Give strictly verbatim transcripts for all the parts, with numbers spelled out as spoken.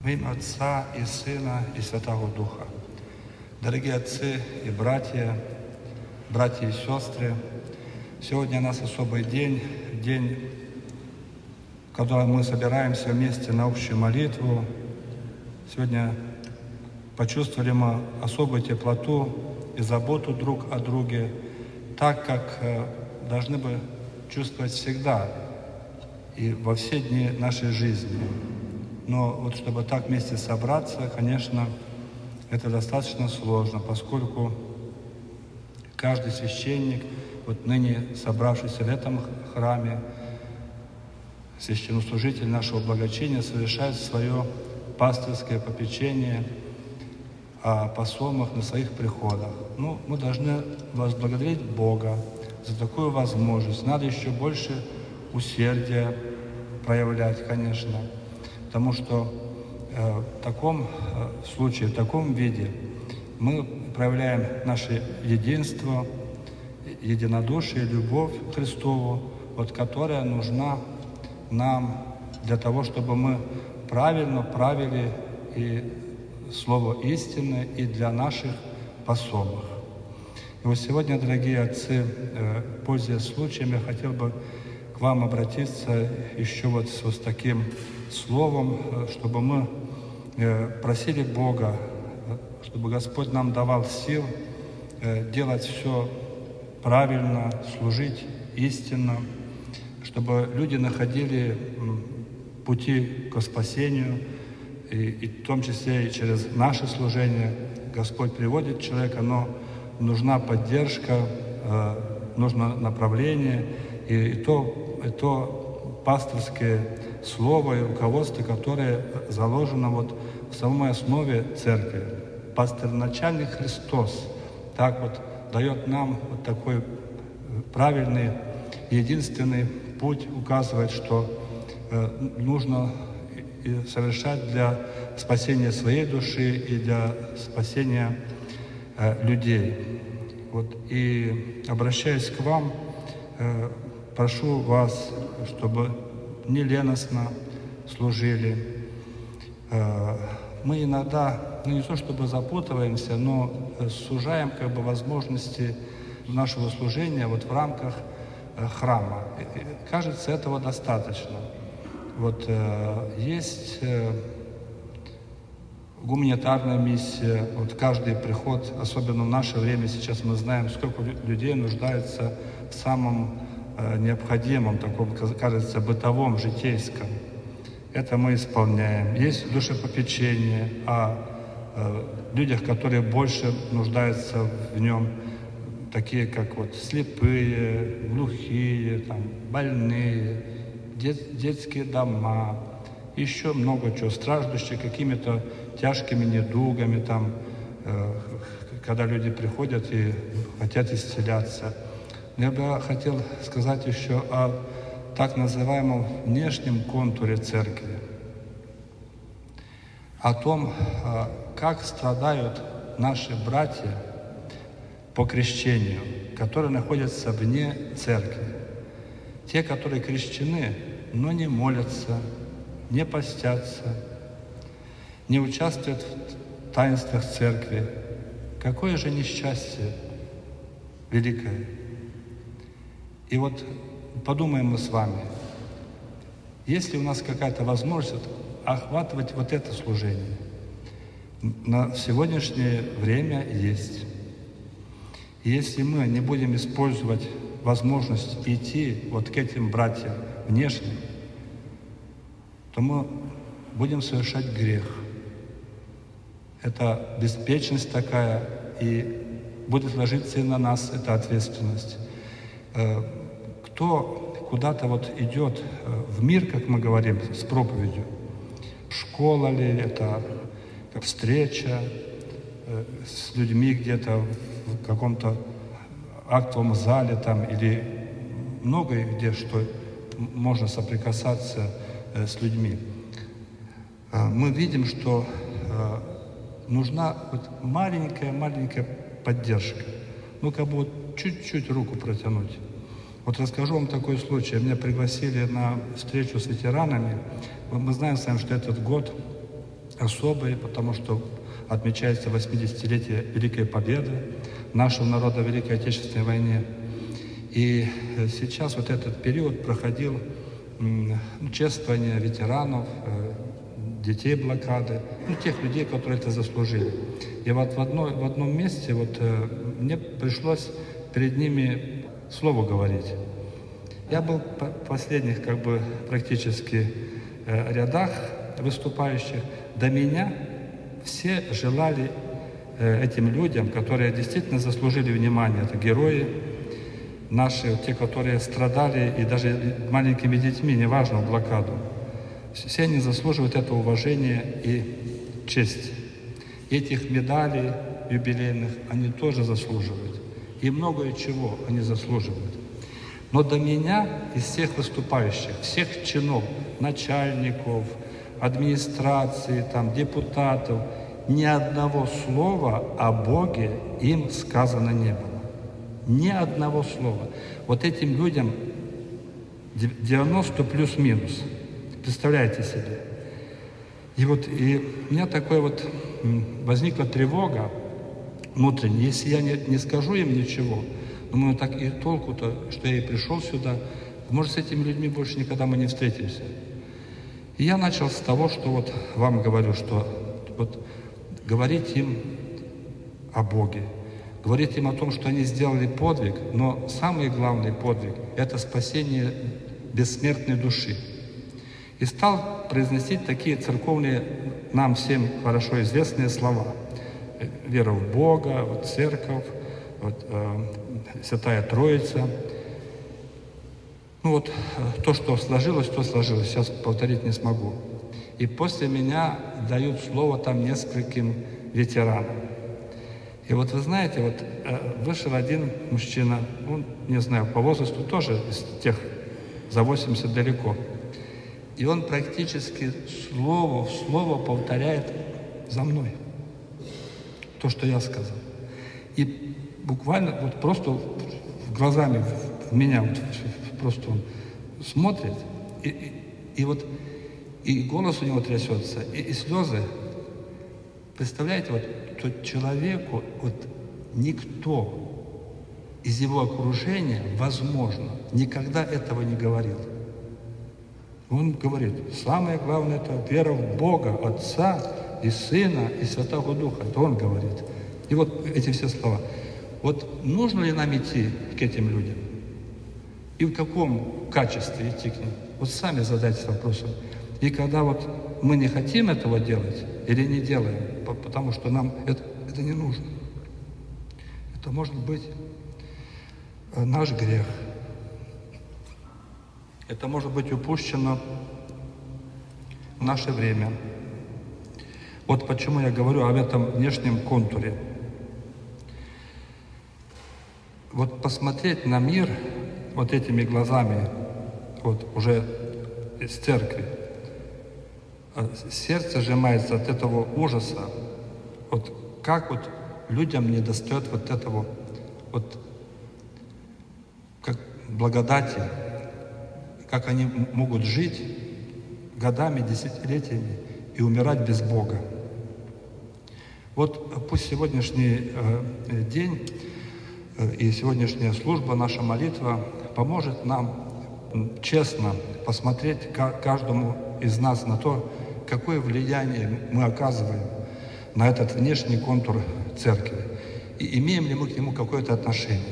Во имя Отца и Сына и Святого Духа. Дорогие отцы и братья, братья и сестры, сегодня у нас особый день, день, в котором мы собираемся вместе на общую молитву. Сегодня почувствовали мы особую теплоту и заботу друг о друге, так как должны бы чувствовать всегда и во все дни нашей жизни. Но вот чтобы так вместе собраться, конечно, это достаточно сложно, поскольку каждый священник, вот ныне собравшийся в этом храме, священнослужитель нашего благочиния, совершает свое пастырское попечение о посомах на своих приходах. Ну, мы должны возблагодарить Бога за такую возможность. Надо еще больше усердия проявлять, конечно, потому что э, в таком э, случае, в таком виде мы проявляем наше единство, единодушие, любовь к Христову, вот, которая нужна нам для того, чтобы мы правильно правили и слово истины и для наших посомов. И вот сегодня, дорогие отцы, э, пользуясь случаем, я хотел бы к вам обратиться еще вот с, вот с таким словом, чтобы мы просили Бога, чтобы Господь нам давал сил делать все правильно, служить истинно, чтобы люди находили пути к спасению, и, и в том числе и через наше служение Господь приводит человека, но нужна поддержка, нужно направление, и, и то, и то пасторское слово и руководство, которое заложено вот в самой основе церкви. Пастырначальник Христос так вот дает нам вот такой правильный, единственный путь, указывает, что э, нужно совершать для спасения своей души и для спасения э, людей. Вот, и обращаясь к вам, э, прошу вас, чтобы не леностно служили. Мы иногда, ну не то чтобы запутываемся, но сужаем как бы возможности нашего служения вот в рамках храма. Кажется, этого достаточно. Вот есть гуманитарная миссия, вот каждый приход, особенно в наше время, сейчас мы знаем, сколько людей нуждается в самом необходимом, таком, кажется, бытовом, житейском. Это мы исполняем. Есть душепопечение о э, людях, которые больше нуждаются в нем, такие как вот слепые, глухие, там, больные, дет, детские дома, еще много чего, страждущие какими-то тяжкими недугами, там, э, когда люди приходят и хотят исцеляться. Я бы хотел сказать еще о так называемом внешнем контуре церкви, о том, как страдают наши братья по крещению, которые находятся вне церкви. Те, которые крещены, но не молятся, не постятся, не участвуют в таинствах церкви. Какое же несчастье великое! И вот подумаем мы с вами, есть ли у нас какая-то возможность охватывать вот это служение? На сегодняшнее время есть. И если мы не будем использовать возможность идти вот к этим братьям внешним, то мы будем совершать грех. Это беспечность такая, и будет ложиться и на нас эта ответственность. Кто куда-то вот идет в мир, как мы говорим, с проповедью, школа ли это, как встреча с людьми где-то в каком-то актовом зале там, или много где, что можно соприкасаться с людьми. Мы видим, что нужна вот маленькая-маленькая поддержка. Ну, как бы вот чуть-чуть руку протянуть. Вот расскажу вам такой случай. Меня пригласили на встречу с ветеранами. Мы знаем с вами, что этот год особый, потому что отмечается восьмидесятилетие Великой Победы нашего народа в Великой Отечественной войне. И сейчас вот этот период проходил чествование ветеранов, детей блокады, ну, тех людей, которые это заслужили. И вот в, одной, в одном месте вот, мне пришлось перед ними слово говорить. Я был в последних как бы практически рядах выступающих. До меня все желали этим людям, которые действительно заслужили внимания, это герои наши, те, которые страдали, и даже маленькими детьми, неважно, в блокаду. Все они заслуживают этого уважения и чести. Этих медалей юбилейных они тоже заслуживают. И многое чего они заслуживают. Но до меня из всех выступающих, всех чинов, начальников, администрации, там, депутатов, ни одного слова о Боге им сказано не было. Ни одного слова. Вот этим людям девяносто плюс-минус. Представляете себе? И вот и у меня такое вот возникла тревога внутренняя. Если я не, не скажу им ничего, думаю, так и толку-то, что я и пришел сюда, может, с этими людьми больше никогда мы не встретимся. И я начал с того, что вот вам говорю, что вот говорить им о Боге, говорить им о том, что они сделали подвиг, но самый главный подвиг – это спасение бессмертной души. И стал произносить такие церковные, нам всем хорошо известные слова. Вера в Бога, вот церковь, вот, э, Святая Троица. Ну вот, э, то, что сложилось, то сложилось. Сейчас повторить не смогу. И после меня дают слово там нескольким ветеранам. И вот вы знаете, вот э, вышел один мужчина, он, не знаю, по возрасту тоже из тех, за восемьдесят далеко. И он практически слово в слово повторяет за мной то, что я сказал. И буквально вот просто глазами в меня вот, просто он смотрит, и, и, и вот и голос у него трясется, и, и слезы. Представляете, вот то человеку вот никто из его окружения, возможно, никогда этого не говорил. Он говорит, самое главное – это вера в Бога, Отца и Сына и Святого Духа. Это он говорит. И вот эти все слова. Вот нужно ли нам идти к этим людям? И в каком качестве идти к ним? Вот сами задайтесь вопросом. И когда вот мы не хотим этого делать или не делаем, потому что нам это, это не нужно. Это может быть наш грех. Это может быть упущено в наше время. Вот почему я говорю об этом внешнем контуре. Вот посмотреть на мир вот этими глазами, вот уже из церкви, сердце сжимается от этого ужаса. Вот как вот людям не достает вот этого вот как благодати, как они могут жить годами, десятилетиями и умирать без Бога. Вот пусть сегодняшний э, день э, и сегодняшняя служба, наша молитва поможет нам честно посмотреть каждому из нас на то, какое влияние мы оказываем на этот внешний контур церкви. И имеем ли мы к нему какое-то отношение.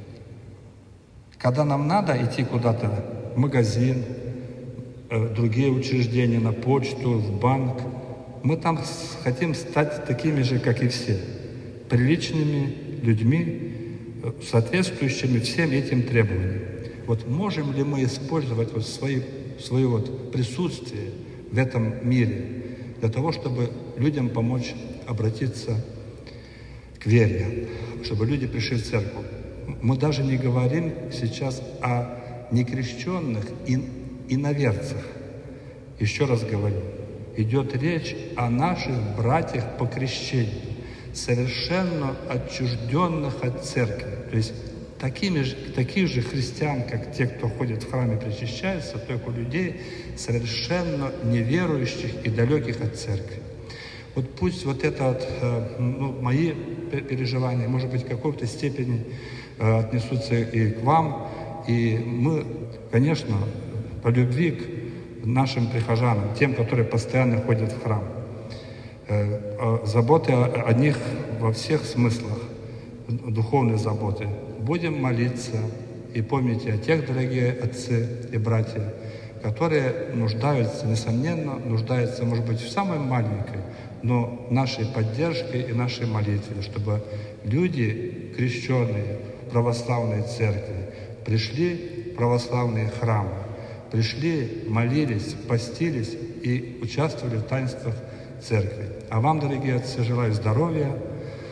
Когда нам надо идти куда-то, в магазин, в другие учреждения, на почту, в банк, мы там хотим стать такими же, как и все, приличными людьми, соответствующими всем этим требованиям. Вот можем ли мы использовать вот свои, свое вот присутствие в этом мире для того, чтобы людям помочь обратиться к вере, чтобы люди пришли в церковь? Мы даже не говорим сейчас о некрещенных и иноверцах. Еще раз говорю, идет речь о наших братьях по крещению, совершенно отчужденных от церкви. То есть такими же, таких же христиан, как те, кто ходит в храм и причащается, только людей совершенно неверующих и далеких от церкви. Вот пусть вот это вот, ну, мои переживания, может быть, в какой-то степени отнесутся и к вам. И мы, конечно, по любви к нашим прихожанам, тем, которые постоянно ходят в храм, заботы о них во всех смыслах, духовной заботы. Будем молиться и помните о тех, дорогие отцы и братья, которые нуждаются, несомненно, нуждаются, может быть, в самой маленькой, но нашей поддержке и нашей молитве, чтобы люди, крещенные в православной церкви, пришли в православные храмы, пришли, молились, постились и участвовали в таинствах церкви. А вам, дорогие отцы, желаю здоровья,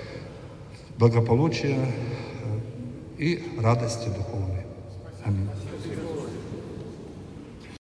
благополучия и радости духовной. Аминь.